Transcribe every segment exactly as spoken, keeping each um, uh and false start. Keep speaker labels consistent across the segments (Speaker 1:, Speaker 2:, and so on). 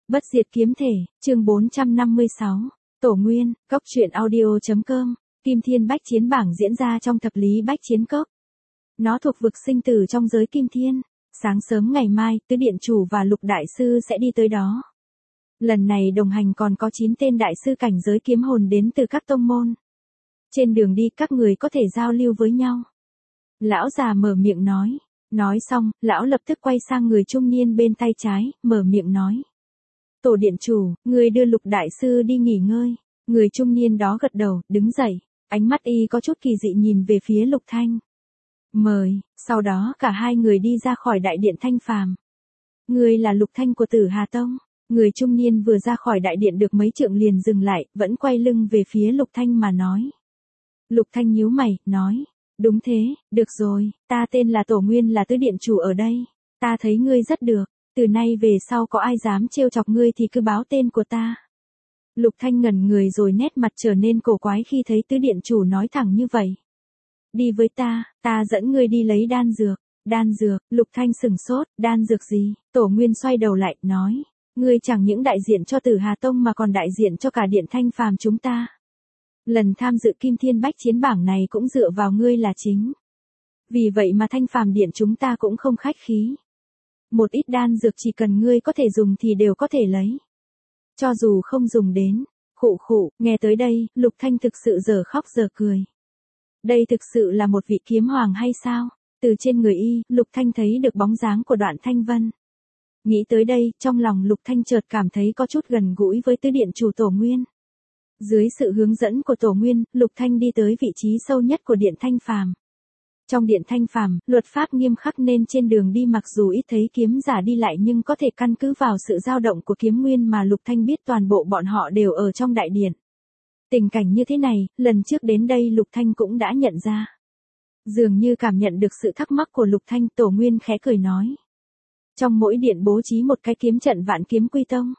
Speaker 1: Bất diệt kiếm thể, chương bốn trăm năm mươi sáu. Tổ Nguyên, Cốc truyện audio.com, Kim Thiên Bách Chiến bảng diễn ra trong thập lý Bách Chiến Cốc. Nó thuộc vực sinh tử trong giới Kim Thiên. Sáng sớm ngày mai, Tứ Điện Chủ và Lục Đại Sư sẽ đi tới đó. Lần này đồng hành còn có chín tên đại sư cảnh giới kiếm hồn đến từ các tông môn. Trên đường đi các người có thể giao lưu với nhau. Lão già mở miệng nói. Nói xong, lão lập tức quay sang người trung niên bên tay trái, mở miệng nói. Tổ Điện Chủ, người đưa Lục Đại Sư đi nghỉ ngơi. Người trung niên đó gật đầu, đứng dậy. Ánh mắt y có chút kỳ dị nhìn về phía Lục Thanh. Mời, sau đó cả hai người đi ra khỏi đại điện Thanh Phàm. Người là Lục Thanh của Tử Hà Tông. Người trung niên vừa ra khỏi đại điện được mấy trượng liền dừng lại, vẫn quay lưng về phía Lục Thanh mà nói. Lục Thanh nhíu mày, nói. Đúng thế, được rồi, ta tên là Tổ Nguyên là Tứ Điện Chủ ở đây. Ta thấy ngươi rất được, từ nay về sau có ai dám trêu chọc ngươi thì cứ báo tên của ta. Lục Thanh ngẩn người rồi nét mặt trở nên cổ quái khi thấy Tứ Điện Chủ nói thẳng như vậy. Đi với ta, ta dẫn ngươi đi lấy đan dược. Đan dược, Lục Thanh sửng sốt, đan dược gì? Tổ Nguyên xoay đầu lại, nói. Ngươi chẳng những đại diện cho Tử Hà Tông mà còn đại diện cho cả điện Thanh Phàm chúng ta. Lần tham dự Kim Thiên Bách Chiến bảng này cũng dựa vào ngươi là chính. Vì vậy mà Thanh Phàm điện chúng ta cũng không khách khí. Một ít đan dược chỉ cần ngươi có thể dùng thì đều có thể lấy. Cho dù không dùng đến. Khụ khụ, nghe tới đây, Lục Thanh thực sự giờ khóc giờ cười. Đây thực sự là một vị kiếm hoàng hay sao? Từ trên người y, Lục Thanh thấy được bóng dáng của Đoạn Thanh Vân. Nghĩ tới đây, trong lòng Lục Thanh chợt cảm thấy có chút gần gũi với Tứ Điện Chủ Tổ Nguyên. Dưới sự hướng dẫn của Tổ Nguyên, Lục Thanh đi tới vị trí sâu nhất của điện Thanh Phàm. Trong điện Thanh Phàm, luật pháp nghiêm khắc nên trên đường đi mặc dù ít thấy kiếm giả đi lại nhưng có thể căn cứ vào sự dao động của kiếm nguyên mà Lục Thanh biết toàn bộ bọn họ đều ở trong đại điện. Tình cảnh như thế này, lần trước đến đây Lục Thanh cũng đã nhận ra. Dường như cảm nhận được sự thắc mắc của Lục Thanh, Tổ Nguyên khẽ cười nói. Trong mỗi điện bố trí một cái kiếm trận Vạn Kiếm Quy Tông.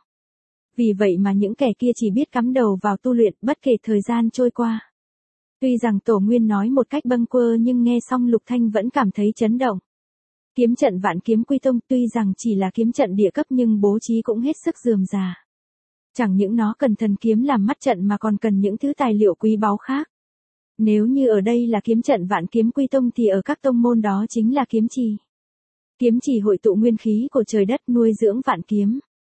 Speaker 1: Vì vậy mà những kẻ kia chỉ biết cắm đầu vào tu luyện bất kể thời gian trôi qua. Tuy rằng Tổ Nguyên nói một cách bâng quơ nhưng nghe xong Lục Thanh vẫn cảm thấy chấn động. Kiếm trận Vạn Kiếm Quy Tông tuy rằng chỉ là kiếm trận địa cấp nhưng bố trí cũng hết sức rườm rà. Chẳng những nó cần thần kiếm làm mắt trận mà còn cần những thứ tài liệu quý báu khác. Nếu như ở đây là kiếm trận Vạn Kiếm Quy Tông thì ở các tông môn đó chính là kiếm trì. Kiếm trì hội tụ nguyên khí của trời đất nuôi dưỡng vạn kiếm.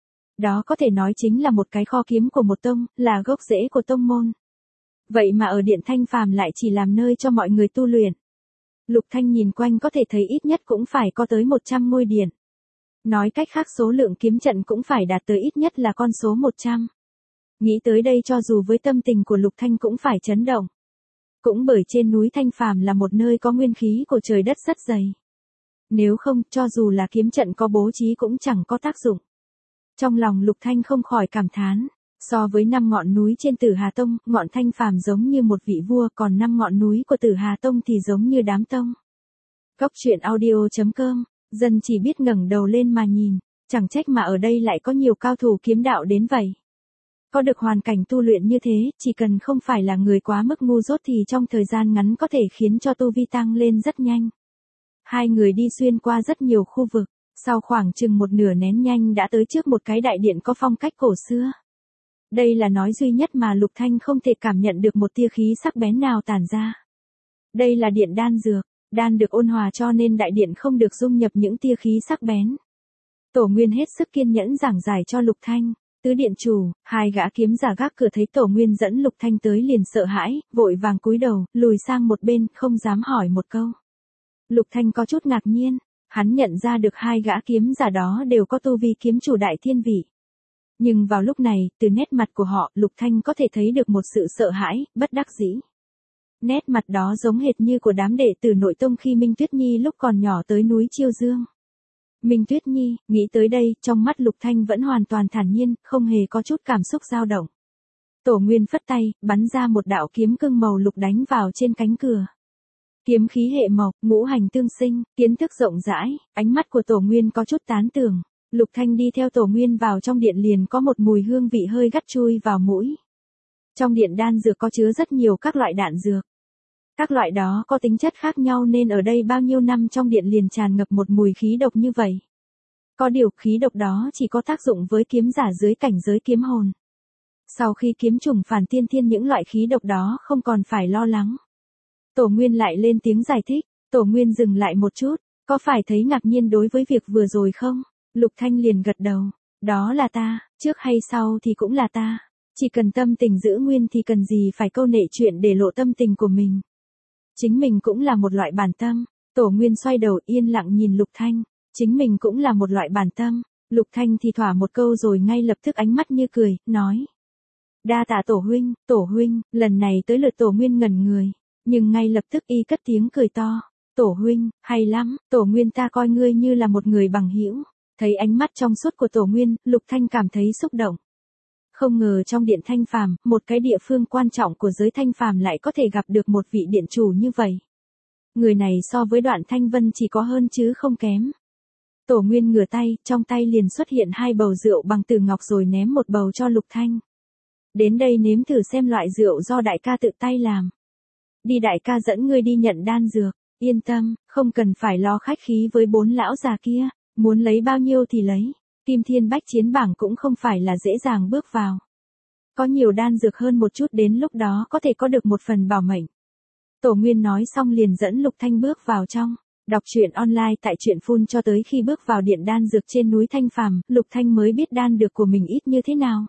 Speaker 1: Đó có thể nói chính là một cái kho kiếm của một tông, là gốc rễ của tông môn. Vậy mà ở điện Thanh Phàm lại chỉ làm nơi cho mọi người tu luyện. Lục Thanh nhìn quanh có thể thấy ít nhất cũng phải có tới một trăm ngôi điện. Nói cách khác số lượng kiếm trận cũng phải đạt tới ít nhất là con số một trăm. Nghĩ tới đây cho dù với tâm tình của Lục Thanh cũng phải chấn động. Cũng bởi trên núi Thanh Phàm là một nơi có nguyên khí của trời đất rất dày. Nếu không, cho dù là kiếm trận có bố trí cũng chẳng có tác dụng. Trong lòng Lục Thanh không khỏi cảm thán. So với năm ngọn núi trên Tử Hà Tông, ngọn Thanh Phàm giống như một vị vua, còn năm ngọn núi của Tử Hà Tông thì giống như đám tông. Cốc truyện audio.com, dân chỉ biết ngẩng đầu lên mà nhìn, chẳng trách mà ở đây lại có nhiều cao thủ kiếm đạo đến vậy. Có được hoàn cảnh tu luyện như thế, chỉ cần không phải là người quá mức ngu dốt thì trong thời gian ngắn có thể khiến cho tu vi tăng lên rất nhanh. Hai người đi xuyên qua rất nhiều khu vực, sau khoảng chừng một nửa nén nhanh đã tới trước một cái đại điện có phong cách cổ xưa. Đây là nói duy nhất mà Lục Thanh không thể cảm nhận được một tia khí sắc bén nào tản ra. Đây là điện đan dược, đan được ôn hòa cho nên đại điện không được dung nhập những tia khí sắc bén. Tổ Nguyên hết sức kiên nhẫn giảng giải cho Lục Thanh. Tứ Điện Chủ, hai gã kiếm giả gác cửa thấy Tổ Nguyên dẫn Lục Thanh tới liền sợ hãi, vội vàng cúi đầu, lùi sang một bên, không dám hỏi một câu. Lục Thanh có chút ngạc nhiên, hắn nhận ra được hai gã kiếm giả đó đều có tu vi kiếm chủ đại thiên vị. Nhưng vào lúc này, từ nét mặt của họ, Lục Thanh có thể thấy được một sự sợ hãi, bất đắc dĩ. Nét mặt đó giống hệt như của đám đệ tử nội tông khi Minh Tuyết Nhi lúc còn nhỏ tới núi Chiêu Dương. Minh Tuyết Nhi, nghĩ tới đây, trong mắt Lục Thanh vẫn hoàn toàn thản nhiên, không hề có chút cảm xúc dao động. Tổ Nguyên phất tay, bắn ra một đạo kiếm cương màu lục đánh vào trên cánh cửa. Kiếm khí hệ mộc, ngũ hành tương sinh, kiến thức rộng rãi, ánh mắt của Tổ Nguyên có chút tán tưởng. Lục Thanh đi theo Tổ Nguyên vào trong điện liền có một mùi hương vị hơi gắt chui vào mũi. Trong điện đan dược có chứa rất nhiều các loại đạn dược. Các loại đó có tính chất khác nhau nên ở đây bao nhiêu năm trong điện liền tràn ngập một mùi khí độc như vậy. Có điều khí độc đó chỉ có tác dụng với kiếm giả dưới cảnh giới kiếm hồn. Sau khi kiếm trùng phản tiên thiên những loại khí độc đó không còn phải lo lắng. Tổ Nguyên lại lên tiếng giải thích, Tổ Nguyên dừng lại một chút, có phải thấy ngạc nhiên đối với việc vừa rồi không? Lục Thanh liền gật đầu, đó là ta, trước hay sau thì cũng là ta. Chỉ cần tâm tình giữ nguyên thì cần gì phải câu nệ chuyện để lộ tâm tình của mình. Chính mình cũng là một loại bản tâm. Tổ Nguyên xoay đầu yên lặng nhìn Lục Thanh. Chính mình cũng là một loại bản tâm. Lục Thanh thì thỏa một câu rồi ngay lập tức ánh mắt như cười, nói. Đa tạ Tổ huynh, Tổ huynh, lần này tới lượt Tổ Nguyên ngẩn người. Nhưng ngay lập tức y cất tiếng cười to. Tổ huynh, hay lắm, Tổ Nguyên ta coi ngươi như là một người bằng hữu. Thấy ánh mắt trong suốt của Tổ Nguyên, Lục Thanh cảm thấy xúc động. Không ngờ trong điện Thanh Phàm, một cái địa phương quan trọng của giới Thanh Phàm lại có thể gặp được một vị điện chủ như vậy. Người này so với Đoạn Thanh Vân chỉ có hơn chứ không kém. Tổ Nguyên ngửa tay, trong tay liền xuất hiện hai bầu rượu bằng từ ngọc rồi ném một bầu cho Lục Thanh. Đến đây nếm thử xem loại rượu do đại ca tự tay làm. Đi đại ca dẫn ngươi đi nhận đan dược, yên tâm, không cần phải lo khách khí với bốn lão già kia, muốn lấy bao nhiêu thì lấy. Kim Thiên Bách Chiến bảng cũng không phải là dễ dàng bước vào. Có nhiều đan dược hơn một chút đến lúc đó có thể có được một phần bảo mệnh. Tổ Nguyên nói xong liền dẫn Lục Thanh bước vào trong. Đọc truyện online tại truyện phun cho tới khi bước vào điện đan dược trên núi Thanh Phàm, Lục Thanh mới biết đan dược của mình ít như thế nào.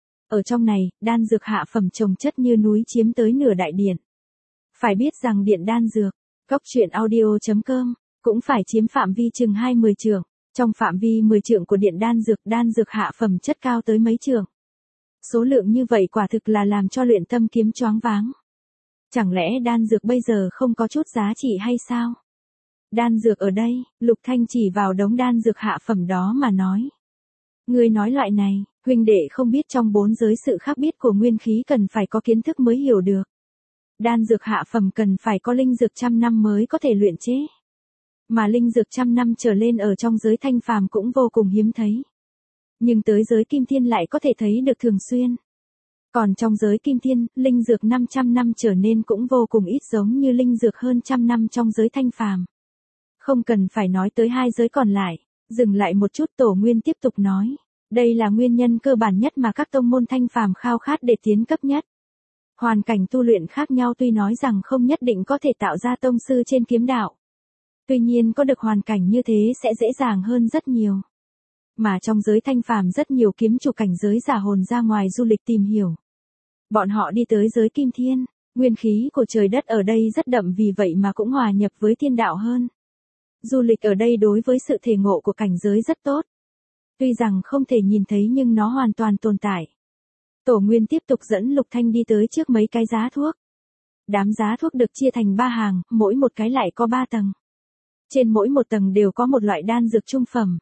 Speaker 1: Ở trong này, đan dược hạ phẩm chồng chất như núi chiếm tới nửa đại điện. Phải biết rằng điện đan dược, góc truyện audio chấm com, cũng phải chiếm phạm vi chừng hai mươi trượng. Trong phạm vi mười trượng của điện đan dược, đan dược hạ phẩm chất cao tới mấy trượng. Số lượng như vậy quả thực là làm cho luyện tâm kiếm choáng váng. Chẳng lẽ đan dược bây giờ không có chút giá trị hay sao? Đan dược ở đây, Lục Thanh chỉ vào đống đan dược hạ phẩm đó mà nói. Ngươi nói loại này, huynh đệ không biết trong bốn giới sự khác biệt của nguyên khí cần phải có kiến thức mới hiểu được. Đan dược hạ phẩm cần phải có linh dược trăm năm mới có thể luyện chế. Mà linh dược trăm năm trở lên ở trong giới Thanh Phàm cũng vô cùng hiếm thấy. Nhưng tới giới Kim Thiên lại có thể thấy được thường xuyên. Còn trong giới Kim Thiên, linh dược năm trăm năm trở nên cũng vô cùng ít giống như linh dược hơn trăm năm trong giới Thanh Phàm. Không cần phải nói tới hai giới còn lại, dừng lại một chút Tổ Nguyên tiếp tục nói. Đây là nguyên nhân cơ bản nhất mà các tông môn Thanh Phàm khao khát để tiến cấp nhất. Hoàn cảnh tu luyện khác nhau tuy nói rằng không nhất định có thể tạo ra tông sư trên kiếm đạo. Tuy nhiên có được hoàn cảnh như thế sẽ dễ dàng hơn rất nhiều. Mà trong giới Thanh Phàm rất nhiều kiếm chủ cảnh giới giả hồn ra ngoài du lịch tìm hiểu. Bọn họ đi tới giới Kim Thiên, nguyên khí của trời đất ở đây rất đậm vì vậy mà cũng hòa nhập với thiên đạo hơn. Du lịch ở đây đối với sự thể ngộ của cảnh giới rất tốt. Tuy rằng không thể nhìn thấy nhưng nó hoàn toàn tồn tại. Tổ Nguyên tiếp tục dẫn Lục Thanh đi tới trước mấy cái giá thuốc. Đám giá thuốc được chia thành ba hàng, mỗi một cái lại có ba tầng. Trên mỗi một tầng đều có một loại đan dược trung phẩm.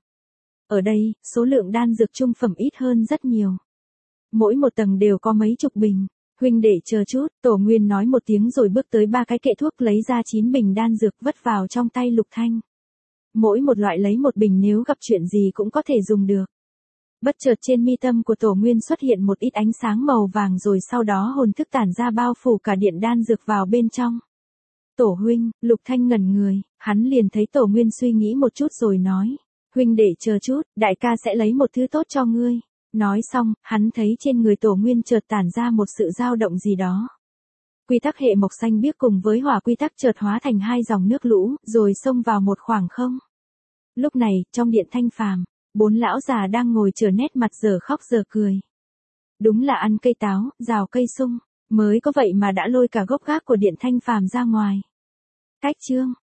Speaker 1: Ở đây, số lượng đan dược trung phẩm ít hơn rất nhiều. Mỗi một tầng đều có mấy chục bình. Huynh để chờ chút, Tổ Nguyên nói một tiếng rồi bước tới ba cái kệ thuốc lấy ra chín bình đan dược vất vào trong tay Lục Thanh. Mỗi một loại lấy một bình nếu gặp chuyện gì cũng có thể dùng được. Bất chợt trên mi tâm của Tổ Nguyên xuất hiện một ít ánh sáng màu vàng rồi sau đó hồn thức tản ra bao phủ cả điện đan dược vào bên trong. Tổ huynh, Lục Thanh ngẩn người, hắn liền thấy Tổ Nguyên suy nghĩ một chút rồi nói. Huynh để chờ chút, đại ca sẽ lấy một thứ tốt cho ngươi. Nói xong, hắn thấy trên người Tổ Nguyên chợt tản ra một sự dao động gì đó. Quy tắc hệ mộc xanh biếc cùng với hỏa quy tắc chợt hóa thành hai dòng nước lũ, rồi xông vào một khoảng không. Lúc này, trong điện Thanh Phàm, bốn lão già đang ngồi chờ nét mặt giờ khóc giờ cười. Đúng là ăn cây táo, rào cây sung, mới có vậy mà đã lôi cả gốc gác của điện Thanh Phàm ra ngoài. Cách chương